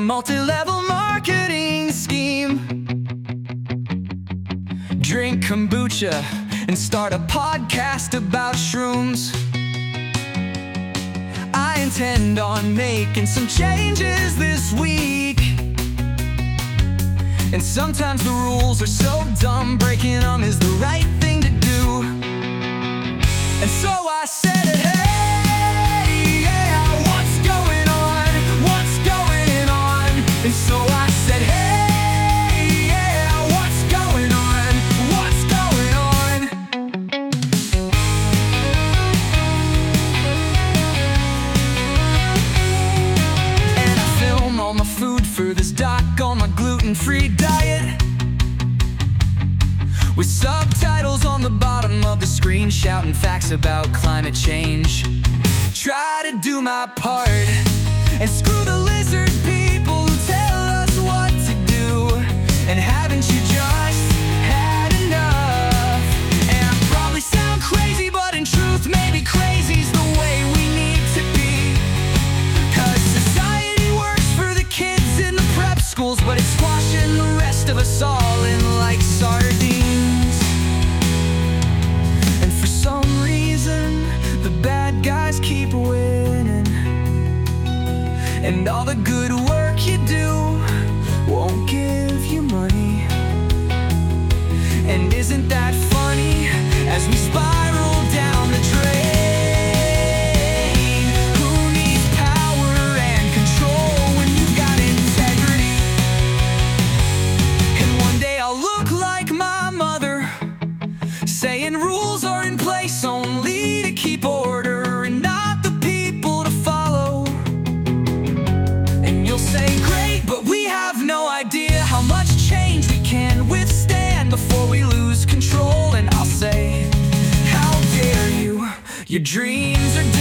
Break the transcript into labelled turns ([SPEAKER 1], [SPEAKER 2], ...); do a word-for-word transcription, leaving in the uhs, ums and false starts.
[SPEAKER 1] multi-level marketing scheme. Drink kombucha and start a podcast about shrooms. I intend on making some changes this week, and sometimes the rules are so dumb, breaking them is the right thing to do. And so I said, hey, yeah, what's going on? What's going on? And so I said, hey, yeah, what's going on? What's going on? And I film all my food for this doc on my gluten-free diet, with subtitles on the bottom of the screen shouting facts about climate change. Try to do my part and screw the lizard people who tell us what to do. And haven't you just had enough? And I probably sound crazy, but in truth maybe crazy's the way we need to be. Cause society works for the kids in the prep schools, but it's squashing the rest of us all in like sardines. Guys keep winning, and all the good work you do won't give you money. And isn't that funny, as we spiral down the drain? Who needs power and control when you've got integrity? And one day I'll look like my mother, saying rules are in place only to keep order, how much change we can withstand before we lose control. And I'll say, how dare you? Your dreams are